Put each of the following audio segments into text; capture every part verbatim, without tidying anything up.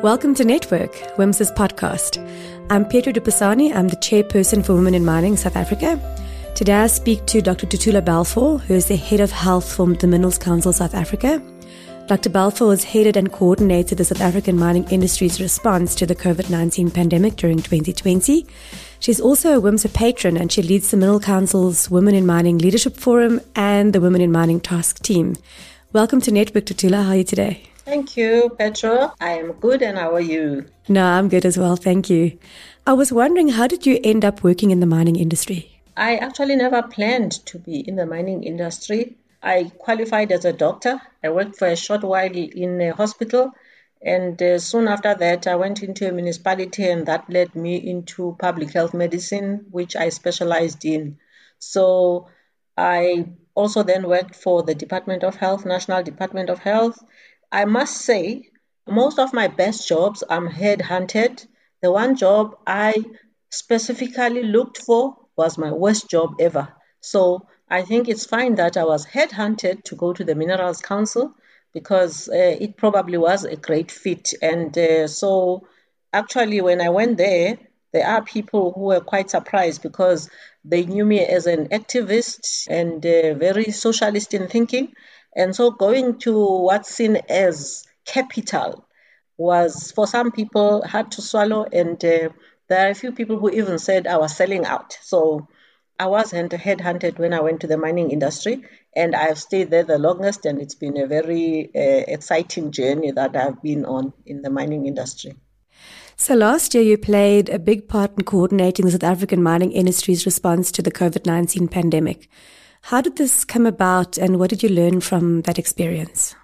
Welcome to Network, WIMS's podcast. I'm Pietro Dupasani. I'm the chairperson for Women in Mining South Africa. Today I speak to Doctor Tutula Balfour, who is the head of health for the Minerals Council South Africa. Doctor Balfour has headed and coordinated the South African mining industry's response to the covid nineteen pandemic during twenty twenty. She's also a WIMSA patron, and she leads the Mineral Council's Women in Mining Leadership Forum and the Women in Mining Task Team. Welcome to Network, Tutula. How are you today? Thank you, Petro. I am good, and how are you? No, I'm good as well, thank you. I was wondering, how did you end up working in the mining industry? I actually never planned to be in the mining industry. I qualified as a doctor. I worked for a short while in a hospital, and uh, soon after that, I went into a municipality, and that led me into public health medicine, which I specialized in. So I also then worked for the Department of Health, National Department of Health. I must say, most of my best jobs, I'm headhunted. The one job I specifically looked for was my worst job ever. So I think it's fine that I was headhunted to go to the Minerals Council because uh, it probably was a great fit. And uh, so actually when I went there, there are people who were quite surprised because they knew me as an activist and uh, very socialist in thinking. And so going to what's seen as capital was, for some people, hard to swallow. And uh, there are a few people who even said I was selling out. So I was headhunted when I went to the mining industry, and I've stayed there the longest, and it's been a very uh, exciting journey that I've been on in the mining industry. So last year you played a big part in coordinating the South African mining industry's response to the covid nineteen pandemic. How did this come about, and what did you learn from that experience?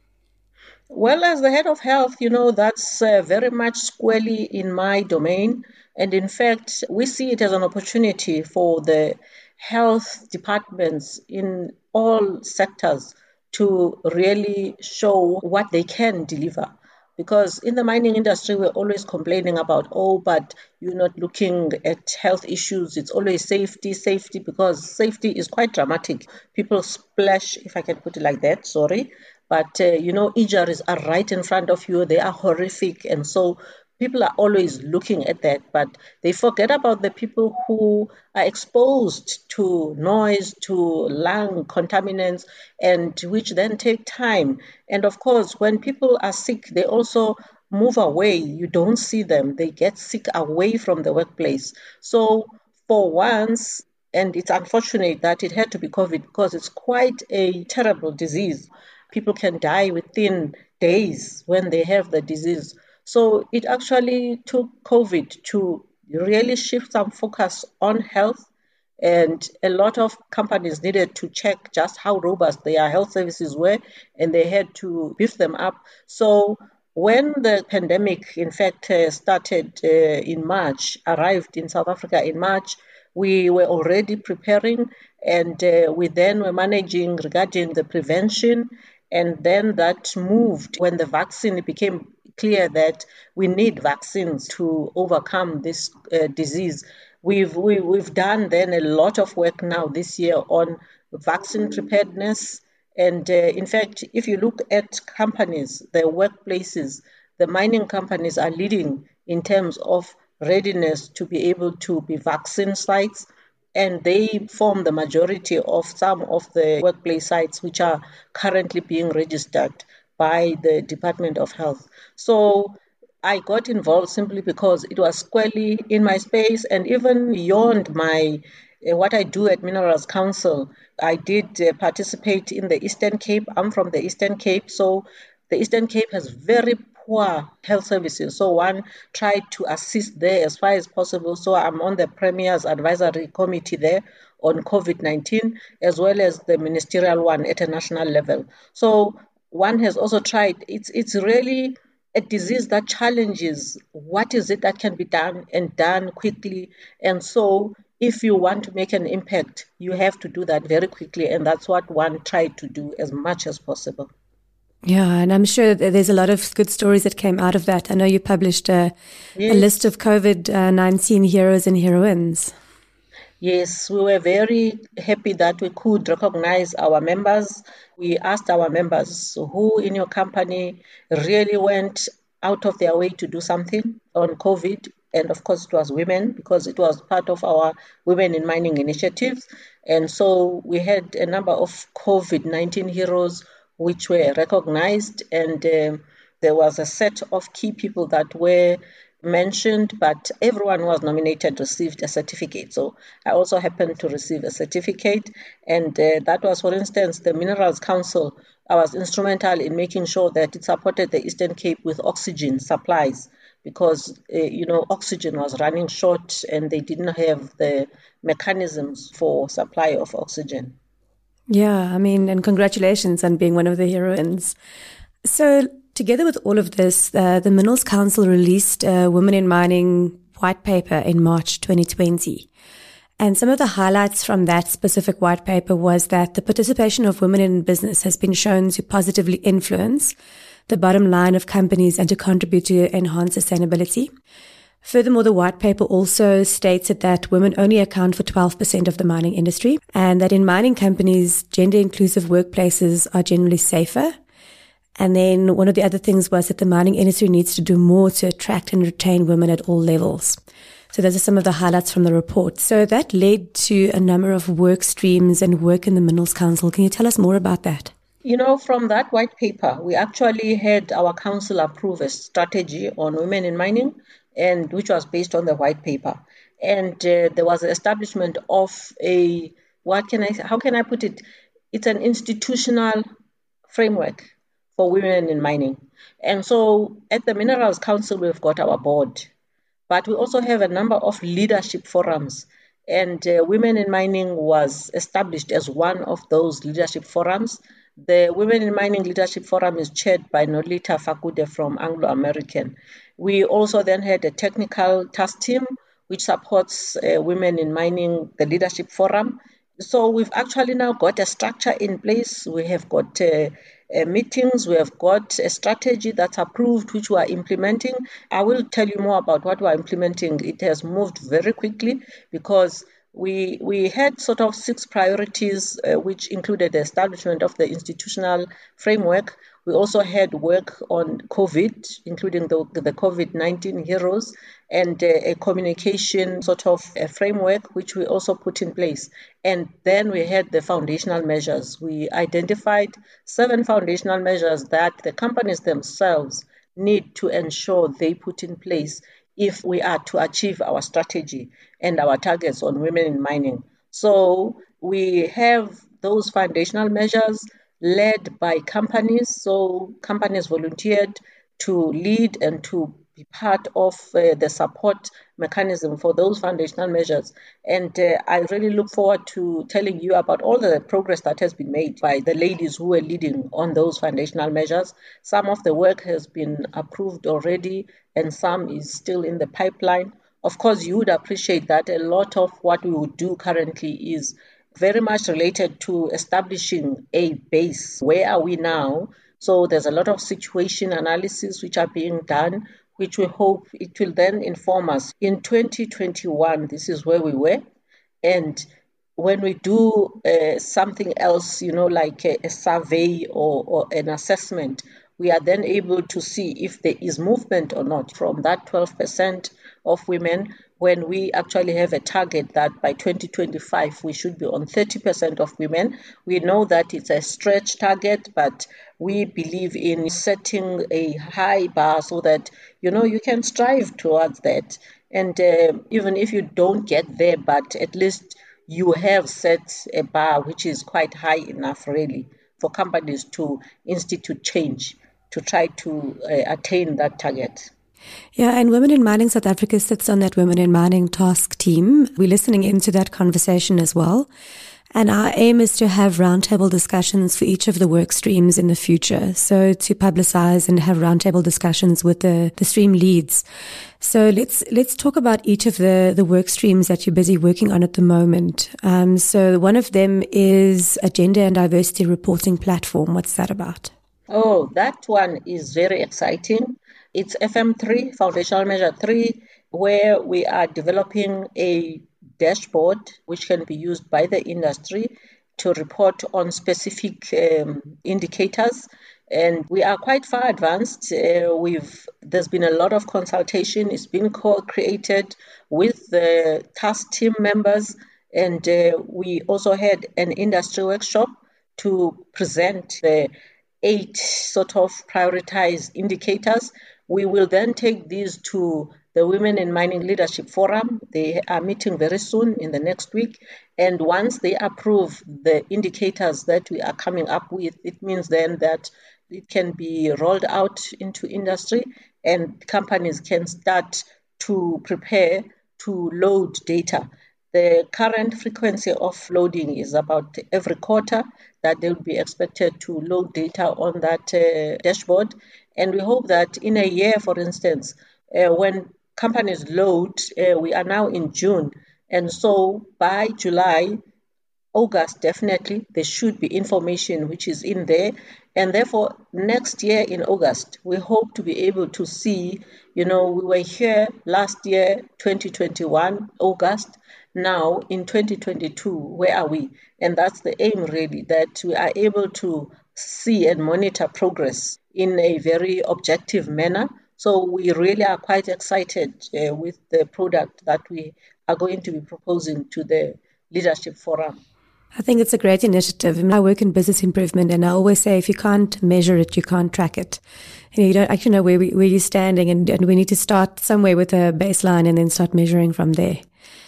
Well, as the head of health, you know, that's uh, very much squarely in my domain. And in fact, we see it as an opportunity for the health departments in all sectors to really show what they can deliver. Because in the mining industry, we're always complaining about, oh, but you're not looking at health issues. It's always safety, safety, because safety is quite dramatic. People splash, if I can put it like that, sorry. But, uh, you know, injuries are right in front of you. They are horrific. And so people are always looking at that, but they forget about the people who are exposed to noise, to lung contaminants, and which then take time. And of course, when people are sick, they also move away. You don't see them. They get sick away from the workplace. So for once, and it's unfortunate that it had to be COVID because it's quite a terrible disease. People can die within days when they have the disease. So it actually took COVID to really shift some focus on health, and a lot of companies needed to check just how robust their health services were, and they had to beef them up. So when the pandemic, in fact, uh, started uh, in March, arrived in South Africa in March, we were already preparing, and uh, we then were managing regarding the prevention. And then that moved when the vaccine became clear that we need vaccines to overcome this uh, disease. We've we, we've done then a lot of work now this year on vaccine preparedness. And uh, in fact, if you look at companies, their workplaces, the mining companies are leading in terms of readiness to be able to be vaccine sites. And they form the majority of some of the workplace sites which are currently being registered by the Department of Health. So I got involved simply because it was squarely in my space, and even beyond my uh, what I do at Minerals Council. I did uh, participate in the Eastern Cape. I'm from the Eastern Cape, so the Eastern Cape has very poor health services. So one tried to assist there as far as possible. So I'm on the Premier's Advisory Committee there on covid nineteen, as well as the ministerial one at a national level. So one has also tried, it's it's really a disease that challenges what is it that can be done and done quickly. And so if you want to make an impact, you have to do that very quickly. And that's what one tried to do as much as possible. Yeah, and I'm sure that there's a lot of good stories that came out of that. I know you published a, yes. a list of covid nineteen heroes and heroines. Yes, we were very happy that we could recognize our members. We asked our members who in your company really went out of their way to do something on COVID. And of course, it was women because it was part of our Women in Mining initiatives. And so we had a number of COVID nineteen heroes which were recognized. And um, there was a set of key people that were mentioned, but everyone who was nominated received a certificate. So I also happened to receive a certificate. And uh, that was, for instance, the Minerals Council. I was instrumental in making sure that it supported the Eastern Cape with oxygen supplies because, uh, you know, oxygen was running short and they didn't have the mechanisms for supply of oxygen. Yeah, I mean, and congratulations on being one of the heroines. So together with all of this, uh, the Minerals Council released a Women in Mining white paper in March twenty twenty. And some of the highlights from that specific white paper was that the participation of women in business has been shown to positively influence the bottom line of companies and to contribute to enhance sustainability. Furthermore, the white paper also stated that women only account for twelve percent of the mining industry and that in mining companies, gender-inclusive workplaces are generally safer. And then one of the other things was that the mining industry needs to do more to attract and retain women at all levels. So those are some of the highlights from the report. So that led to a number of work streams and work in the Minerals Council. Can you tell us more about that? You know, from that white paper, we actually had our council approve a strategy on women in mining, and which was based on the white paper. And uh, there was the establishment of a, what can I, how can I put it? It's an institutional framework for women in mining. And so at the Minerals Council, we've got our board, but we also have a number of leadership forums. And uh, Women in Mining was established as one of those leadership forums. The Women in Mining Leadership Forum is chaired by Nolita Fakude from Anglo American. We also then had a technical task team which supports uh, Women in Mining, the Leadership Forum. So we've actually now got a structure in place. We have got uh, uh, meetings. We have got a strategy that's approved, which we are implementing. I will tell you more about what we are implementing. It has moved very quickly because we we had sort of six priorities, uh, which included the establishment of the institutional framework. We also had work on COVID, including the, the COVID nineteen heroes, and uh, a communication sort of a framework, which we also put in place. And then we had the foundational measures. We identified seven foundational measures that the companies themselves need to ensure they put in place if we are to achieve our strategy and our targets on women in mining. So we have those foundational measures led by companies. So companies volunteered to lead and to be part of uh, the support mechanism for those foundational measures. And uh, I really look forward to telling you about all the progress that has been made by the ladies who were leading on those foundational measures. Some of the work has been approved already and some is still in the pipeline. Of course, you would appreciate that a lot of what we would do currently is very much related to establishing a base. Where are we now? So there's a lot of situation analysis which are being done, which we hope it will then inform us. In twenty twenty-one, this is where we were. And when we do uh, something else, you know, like a, a survey or, or an assessment, we are then able to see if there is movement or not from that twelve percent of women, when we actually have a target that by twenty twenty-five we should be on thirty percent of women. We know that it's a stretch target, but we believe in setting a high bar so that, you know, you can strive towards that. And uh, even if you don't get there, but at least you have set a bar which is quite high enough really for companies to institute change to try to uh, attain that target. Yeah, and Women in Mining South Africa sits on that Women in Mining task team. We're listening into that conversation as well. And our aim is to have roundtable discussions for each of the work streams in the future. So to publicize and have roundtable discussions with the, the stream leads. So let's let's talk about each of the, the work streams that you're busy working on at the moment. Um, so one of them is a gender and diversity reporting platform. What's that about? Oh, that one is very exciting. It's F M three, Foundational Measure three, where we are developing a dashboard which can be used by the industry to report on specific um, indicators. And we are quite far advanced. Uh, we've there's been a lot of consultation. It's been co-created with the task team members, and uh, we also had an industry workshop to present the eight sort of prioritized indicators. We will then take these to the Women in Mining Leadership Forum. They are meeting very soon in the next week. And once they approve the indicators that we are coming up with, it means then that it can be rolled out into industry and companies can start to prepare to load data. The current frequency of loading is about every quarter that they will be expected to load data on that uh, dashboard. And we hope that in a year, for instance, uh, when companies load, uh, we are now in June. And so by July, August, definitely, there should be information which is in there. And therefore, next year in August, we hope to be able to see, you know, we were here last year, twenty twenty-one, August. Now, in twenty twenty-two, where are we? And that's the aim, really, that we are able to see and monitor progress in a very objective manner. So we really are quite excited uh, with the product that we are going to be proposing to the Leadership Forum. I think it's a great initiative. I work in business improvement, and I always say if you can't measure it, you can't track it. You know, you don't actually know where, we, where you're standing, and, and we need to start somewhere with a baseline and then start measuring from there.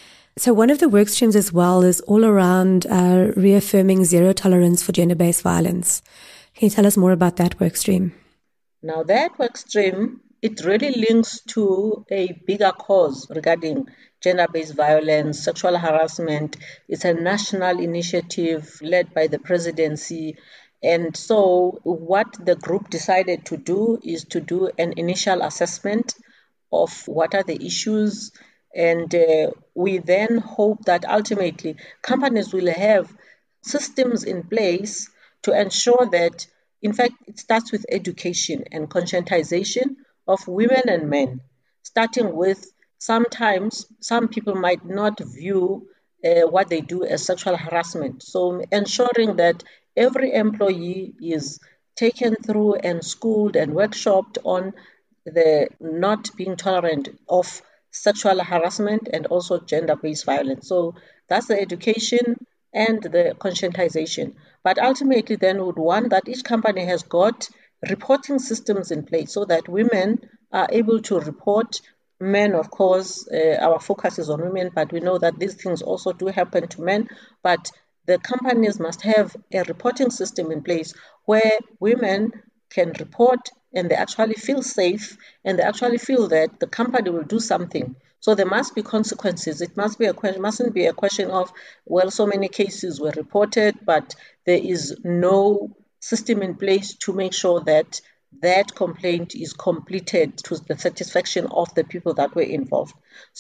So one of the work streams as well is all around uh, reaffirming zero tolerance for gender-based violence. Can you tell us more about that work stream? Now, that work stream, it really links to a bigger cause regarding gender-based violence, sexual harassment. It's a national initiative led by the presidency. And so what the group decided to do is to do an initial assessment of what are the issues. And uh, we then hope that ultimately companies will have systems in place to ensure that, in fact, it starts with education and conscientization of women and men, starting with sometimes some people might not view uh, what they do as sexual harassment. So ensuring that every employee is taken through and schooled and workshopped on the not being tolerant of sexual harassment and also gender-based violence. So that's the education and the conscientization. But ultimately then would want that each company has got reporting systems in place so that women are able to report. Men, of course, uh, our focus is on women, but we know that these things also do happen to men. But the companies must have a reporting system in place where women can report and they actually feel safe and they actually feel that the company will do something. So there must be consequences. It must be a question, mustn't be a question of, well, so many cases were reported, but there is no system in place to make sure that that complaint is completed to the satisfaction of the people that were involved.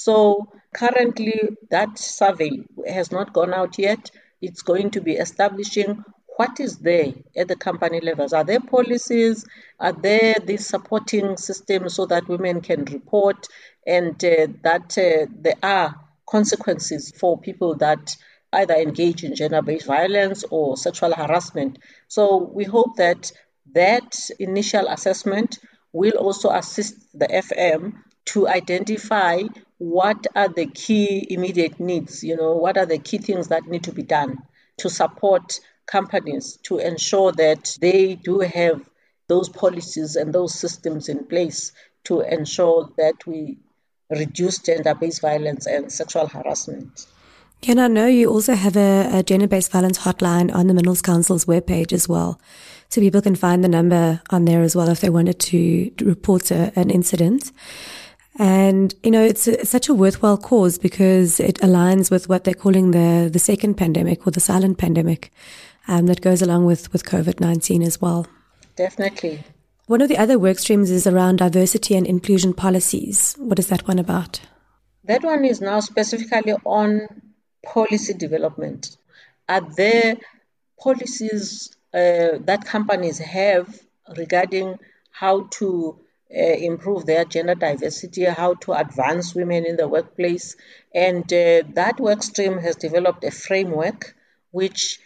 So currently that survey has not gone out yet. It's going to be establishing what is there at the company levels. Are there policies? Are there these supporting systems so that women can report and uh, that uh, there are consequences for people that either engage in gender-based violence or sexual harassment? So we hope that that initial assessment will also assist the F M to identify what are the key immediate needs, you know, what are the key things that need to be done to support companies to ensure that they do have those policies and those systems in place to ensure that we reduce gender-based violence and sexual harassment. And I know you also have a, a gender-based violence hotline on the Minerals Council's webpage as well. So people can find the number on there as well if they wanted to report a, an incident. And, you know, it's, a, it's such a worthwhile cause because it aligns with what they're calling the, the second pandemic or the silent pandemic um, that goes along with, with COVID nineteen as well. Definitely. One of the other work streams is around diversity and inclusion policies. What is that one about? That one is now specifically on policy development. Are there policies uh, that companies have regarding how to uh, improve their gender diversity, how to advance women in the workplace? And uh, that work stream has developed a framework which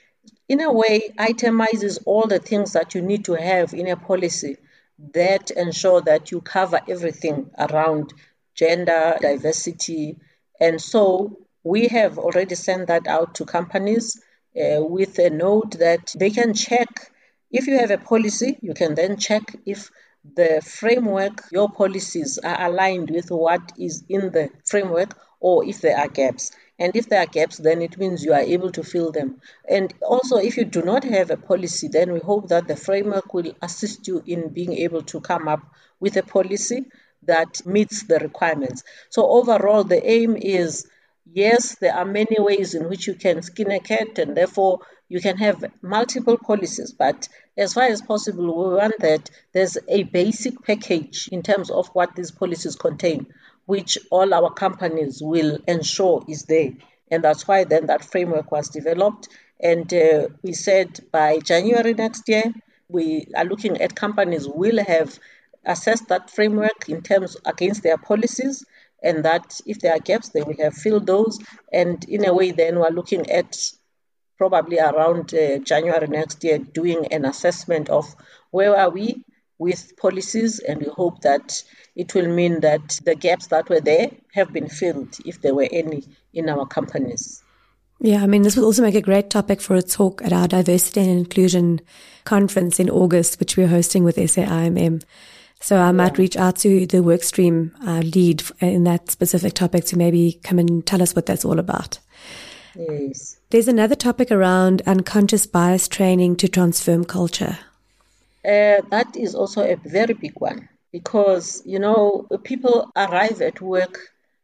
in a way, itemizes all the things that you need to have in a policy that ensure that you cover everything around gender, diversity. And so we have already sent that out to companies uh, with a note that they can check. If you have a policy, you can then check if the framework, your policies are aligned with what is in the framework, or if there are gaps. And if there are gaps, then it means you are able to fill them. And also, if you do not have a policy, then we hope that the framework will assist you in being able to come up with a policy that meets the requirements. So overall, the aim is, yes, there are many ways in which you can skin a cat, and therefore you can have multiple policies. But as far as possible, we want that there's a basic package in terms of what these policies contain, which all our companies will ensure is there. And that's why then that framework was developed. And uh, we said by January next year, we are looking at companies will have assessed that framework in terms against their policies, and that if there are gaps, they will have filled those. And in a way, then we're looking at probably around uh, January next year doing an assessment of where are we with policies, and we hope that it will mean that the gaps that were there have been filled, if there were any, in our companies. Yeah, I mean, this will also make a great topic for a talk at our Diversity and Inclusion Conference in August, which we're hosting with S A I M M. So I might yeah. reach out to the workstream uh, lead in that specific topic to maybe come and tell us what that's all about. Yes. There's another topic around unconscious bias training to transform culture. Uh, that is also a very big one, because, you know, people arrive at work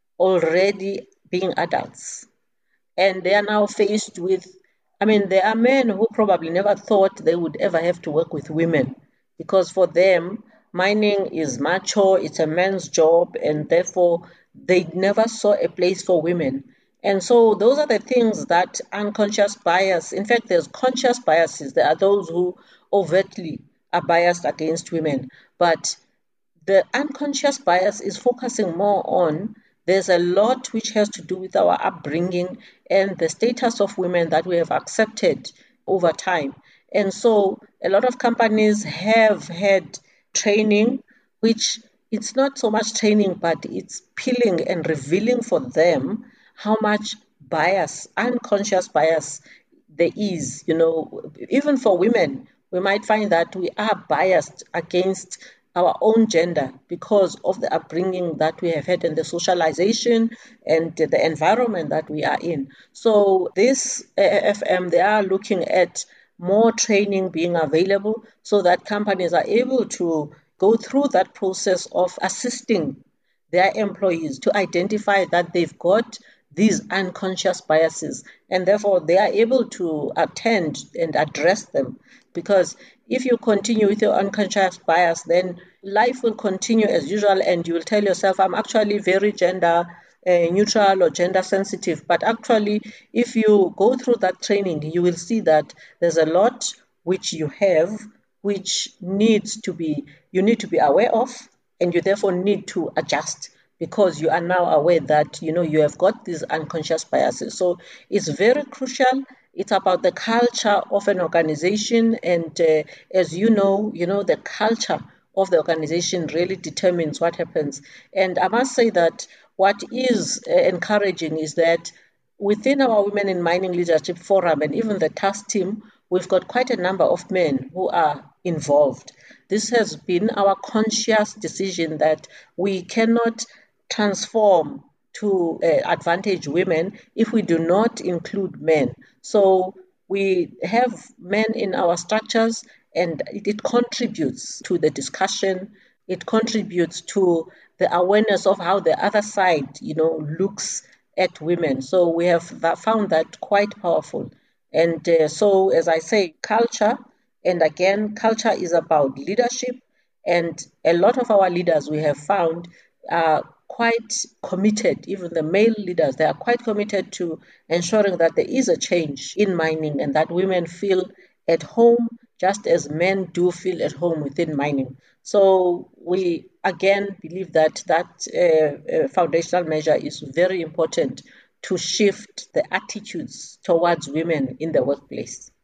already being adults, and they are now faced with, I mean, there are men who probably never thought they would ever have to work with women, because for them, mining is macho, it's a man's job, and therefore they never saw a place for women. And so those are the things that unconscious bias, in fact, there's conscious biases. There are those who overtly are biased against women. But the unconscious bias is focusing more on, there's a lot which has to do with our upbringing and the status of women that we have accepted over time. And so a lot of companies have had training, which it's not so much training, but it's peeling and revealing for them how much bias, unconscious bias there is. You know, even for women, we might find that we are biased against our own gender because of the upbringing that we have had and the socialization and the environment that we are in. So this A F M, they are looking at more training being available so that companies are able to go through that process of assisting their employees to identify that they've got these unconscious biases, and therefore they are able to attend and address them. Because if you continue with your unconscious bias, then life will continue as usual, and you will tell yourself, I'm actually very gender uh, neutral or gender sensitive. But actually, if you go through that training, you will see that there's a lot which you have, which needs to be, you need to be aware of, and you therefore need to adjust, because you are now aware that, you know, you have got these unconscious biases. So it's very crucial. It's about the culture of an organization. And uh, as you know, you know, the culture of the organization really determines what happens. And I must say that what is uh, encouraging is that within our Women in Mining Leadership Forum and even the task team, we've got quite a number of men who are involved. This has been our conscious decision that we cannot transform to uh, advantage women if we do not include men. So we have men in our structures, and it, it contributes to the discussion. It contributes to the awareness of how the other side, you know, looks at women. So we have found that quite powerful. And uh, so, as I say, culture, and again, culture is about leadership. And a lot of our leaders we have found are quite committed, even the male leaders, they are quite committed to ensuring that there is a change in mining and that women feel at home just as men do feel at home within mining. So we again believe that that uh, uh, foundational measure is very important to shift the attitudes towards women in the workplace.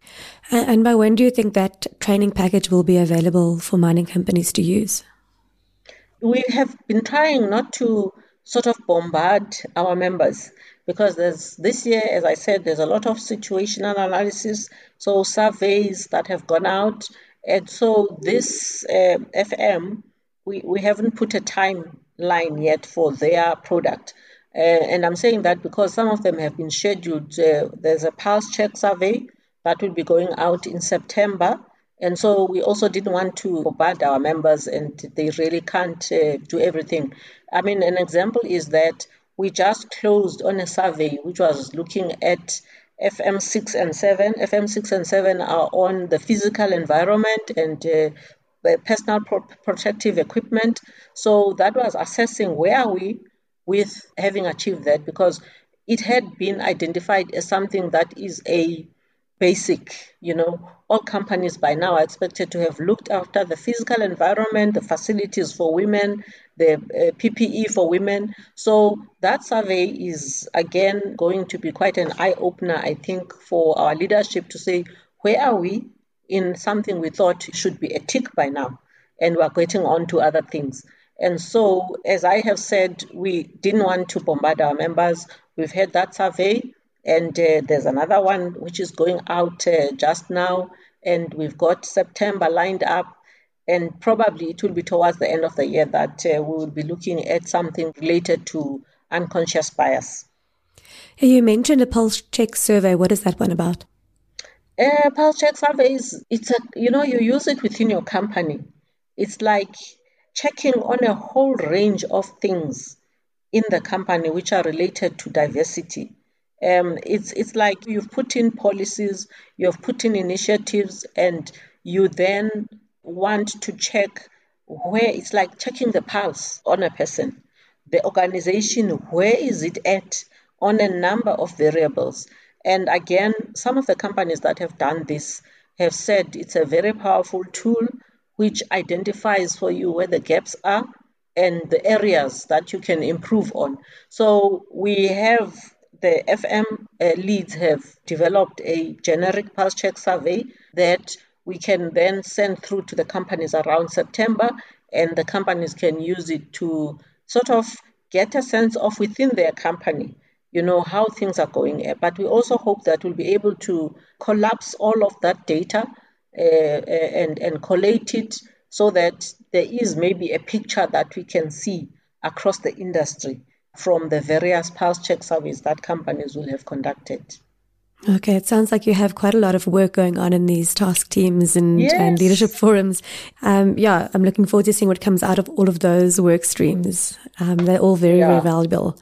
And by when do you think that training package will be available for mining companies to use? We have been trying not to sort of bombard our members because there's this year, as I said, there's a lot of situational analysis, so surveys that have gone out. And so this uh, F M, we, we haven't put a timeline yet for their product. Uh, and I'm saying that because some of them have been scheduled. Uh, there's a pulse check survey that will be going out in September. And so we also didn't want to bombard our members, and they really can't uh, do everything. I mean, an example is that we just closed on a survey which was looking at F M six and seven. F M six and seven are on the physical environment and uh, the personal pro- protective equipment. So that was assessing where are we with having achieved that, because it had been identified as something that is a basic, you know, all companies by now are expected to have looked after the physical environment, the facilities for women, the uh, P P E for women. So that survey is, again, going to be quite an eye-opener, I think, for our leadership to say, where are we in something we thought should be a tick by now? And we're getting on to other things. And so, as I have said, we didn't want to bombard our members. We've had that survey. And uh, there's another one which is going out uh, just now, and we've got September lined up, and probably it will be towards the end of the year that uh, we will be looking at something related to unconscious bias. You mentioned a pulse check survey. What is that one about? Uh, pulse check surveys, it's a, you know, you use it within your company. It's like checking on a whole range of things in the company which are related to diversity. Um, it's it's like you've put in policies, you've put in initiatives, and you then want to check where it's like checking the pulse on a person. The organization, where is it at on a number of variables? And again, some of the companies that have done this have said it's a very powerful tool which identifies for you where the gaps are and the areas that you can improve on. So we have the F M uh, leads have developed a generic pulse check survey that we can then send through to the companies around September, and the companies can use it to sort of get a sense of within their company, you know, how things are going. But we also hope that we'll be able to collapse all of that data uh, and, and collate it so that there is maybe a picture that we can see across the industry from the various pulse check surveys that companies will have conducted. Okay, it sounds like you have quite a lot of work going on in these task teams and, yes. and leadership forums. Um, yeah, I'm looking forward to seeing what comes out of all of those work streams. Um, they're all very, yeah. very valuable.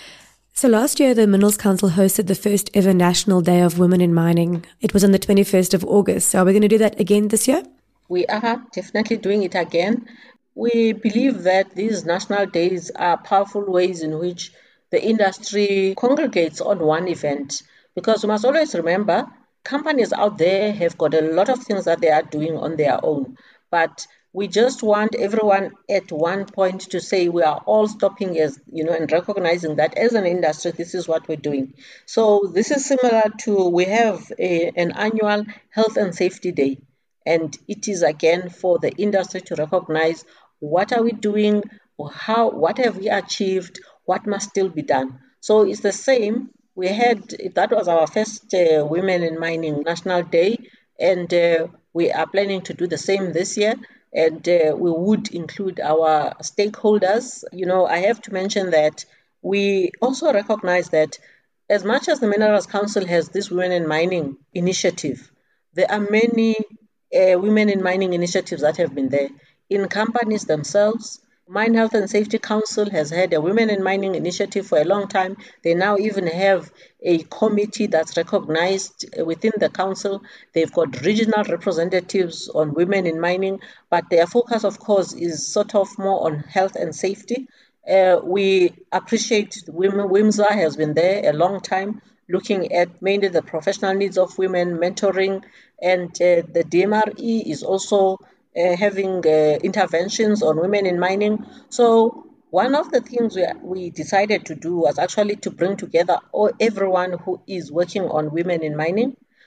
So last year, the Minerals Council hosted the first ever National Day of Women in Mining. It was on the twenty-first of August. So are we going to do that again this year? We are definitely doing it again. We believe that these national days are powerful ways in which the industry congregates on one event, because we must always remember companies out there have got a lot of things that they are doing on their own, but we just want everyone at one point to say we are all stopping as, you know, and recognizing that as an industry, this is what we're doing. So this is similar to, we have a, an annual health and safety day, and it is again for the industry to recognize what are we doing, or how, what have we achieved, what must still be done. So it's the same. We had, that was our first uh, Women in Mining National Day, and uh, we are planning to do the same this year. And uh, we would include our stakeholders. You know, I have to mention that we also recognize that as much as the Minerals Council has this Women in Mining initiative, there are many uh, Women in Mining initiatives that have been there in companies themselves. Mine Health and Safety Council has had a Women in Mining initiative for a long time. They now even have a committee that's recognized within the council. They've got regional representatives on women in mining, but their focus, of course, is sort of more on health and safety. Uh, we appreciate women. WIMSA has been there a long time, looking at mainly the professional needs of women, mentoring, and uh, the D M R E is also Uh, having uh, interventions on women in mining. So one of the things we, we decided to do was actually to bring together all, everyone who is working on women in mining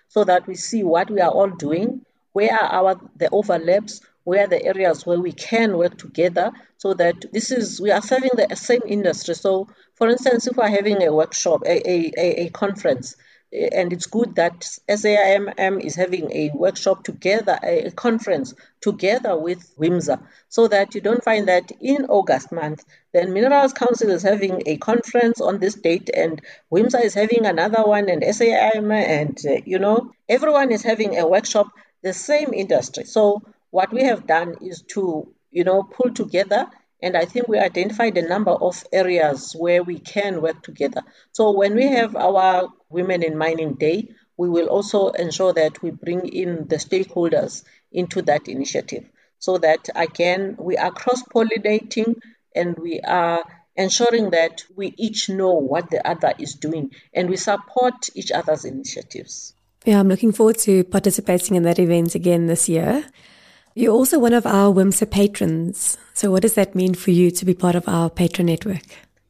so that we see what we are all doing, where are our the overlaps, where are the areas where we can work together, so that this is we are serving the same industry. So, for instance, if we're having a workshop, a, a, a, a conference, and it's good that S A I M M is having a workshop together, a conference together with WIMSA, so that you don't find that in August month, then Minerals Council is having a conference on this date, and WIMSA is having another one, and S A I M M, and uh, you know, everyone is having a workshop, the same industry. So what we have done is to, you know, pull together, and I think we identified a number of areas where we can work together. So when we have our Women in Mining Day, we will also ensure that we bring in the stakeholders into that initiative, so that, again, we are cross-pollinating and we are ensuring that we each know what the other is doing and we support each other's initiatives. Yeah, I'm looking forward to participating in that event again this year. You're also one of our WIMSA patrons. So what does that mean for you to be part of our patron network?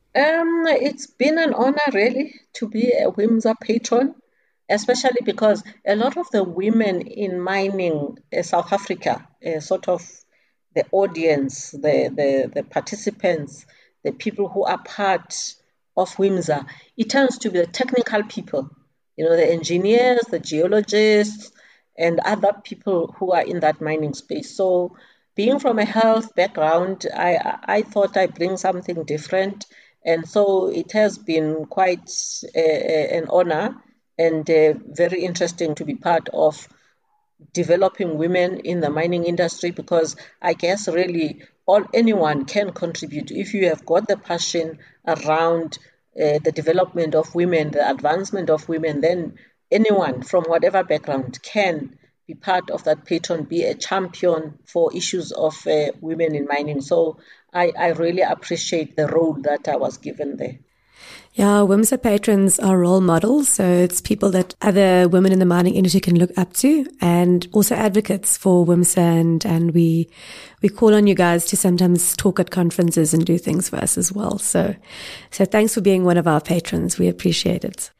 Um, it's been an honor, really, to be a WIMSA patron, especially because a lot of the women in mining uh, South Africa, uh, sort of the audience, the, the, the participants, the people who are part of WIMSA, it tends to be the technical people, you know, the engineers, the geologists, and other people who are in that mining space. So being from a health background, I, I thought I'd bring something different. And so it has been quite uh, an honor and uh, very interesting to be part of developing women in the mining industry, because I guess really all anyone can contribute. If you have got the passion around uh, the development of women, the advancement of women, then anyone from whatever background can be part of that patron, be a champion for issues of uh, women in mining. So I, I really appreciate the role that I was given there. Yeah, WIMSA patrons are role models, so it's people that other women in the mining industry can look up to, and also advocates for WIMSA, and, and we we call on you guys to sometimes talk at conferences and do things for us as well. So, so thanks for being one of our patrons. We appreciate it.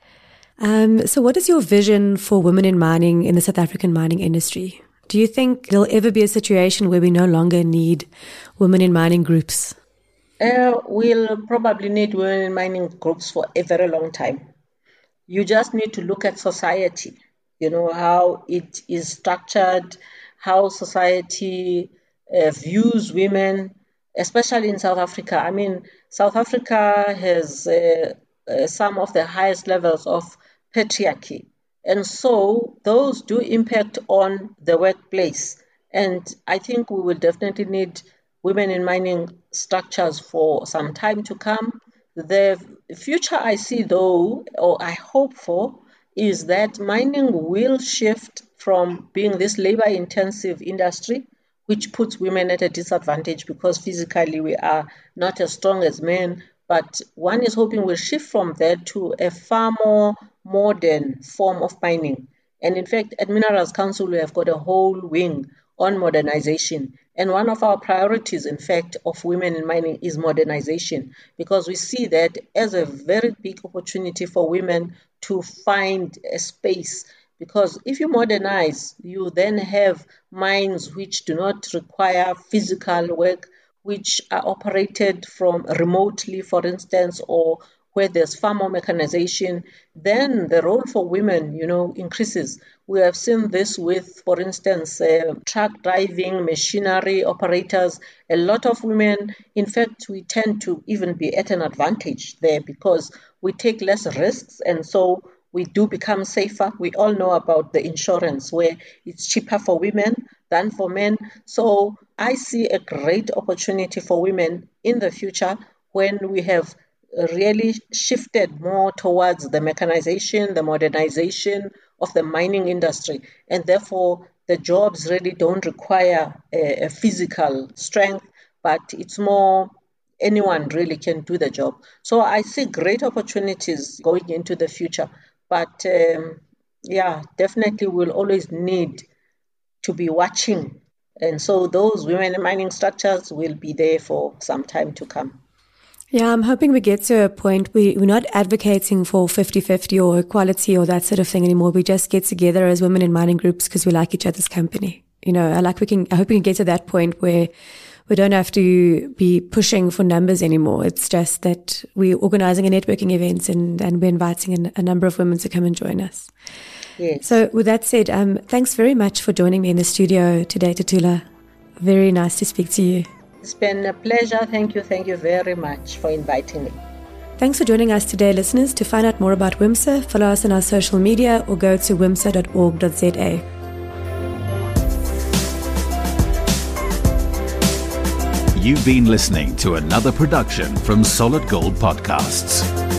Um, so what is your vision for women in mining in the South African mining industry? Do you think there'll ever be a situation where we no longer need women in mining groups? Uh, we'll probably need women in mining groups for a very long time. You just need to look at society, you know, how it is structured, how society uh, views women, especially in South Africa. I mean, South Africa has uh, uh, some of the highest levels of patriarchy. And so those do impact on the workplace. And I think we will definitely need women in mining structures for some time to come. The future I see, though, or I hope for, is that mining will shift from being this labor-intensive industry, which puts women at a disadvantage because physically we are not as strong as men. But one is hoping we'll shift from that to a far more modern form of mining. And in fact, at Minerals Council, we have got a whole wing on modernization. And one of our priorities, in fact, of women in mining is modernization, because we see that as a very big opportunity for women to find a space. Because if you modernize, you then have mines which do not require physical work, which are operated from remotely, for instance, or where there's far more mechanization, then the role for women, you know, increases. We have seen this with, for instance, uh, truck driving, machinery operators. A lot of women, in fact, we tend to even be at an advantage there because we take less risks, and so we do become safer. We all know about the insurance where it's cheaper for women than for men. So I see a great opportunity for women in the future when we have really shifted more towards the mechanization, the modernization of the mining industry. And therefore, the jobs really don't require a, a physical strength, but it's more anyone really can do the job. So I see great opportunities going into the future. But um, yeah, definitely we'll always need to be watching. And so those women in mining structures will be there for some time to come. Yeah, I'm hoping we get to a point where we're not advocating for fifty-fifty or equality or that sort of thing anymore. We just get together as women in mining groups because we like each other's company. You know, I like we can, I hope we can get to that point where we don't have to be pushing for numbers anymore. It's just that we're organizing a networking event and, and we're inviting a, a number of women to come and join us. Yes. So with that said, um, thanks very much for joining me in the studio today, Tuthula. Very nice to speak to you. It's been a pleasure. Thank you. Thank you very much for inviting me. Thanks for joining us today, listeners. To find out more about WIMSA, follow us on our social media or go to wimsa dot org dot z a. You've been listening to another production from Solid Gold Podcasts.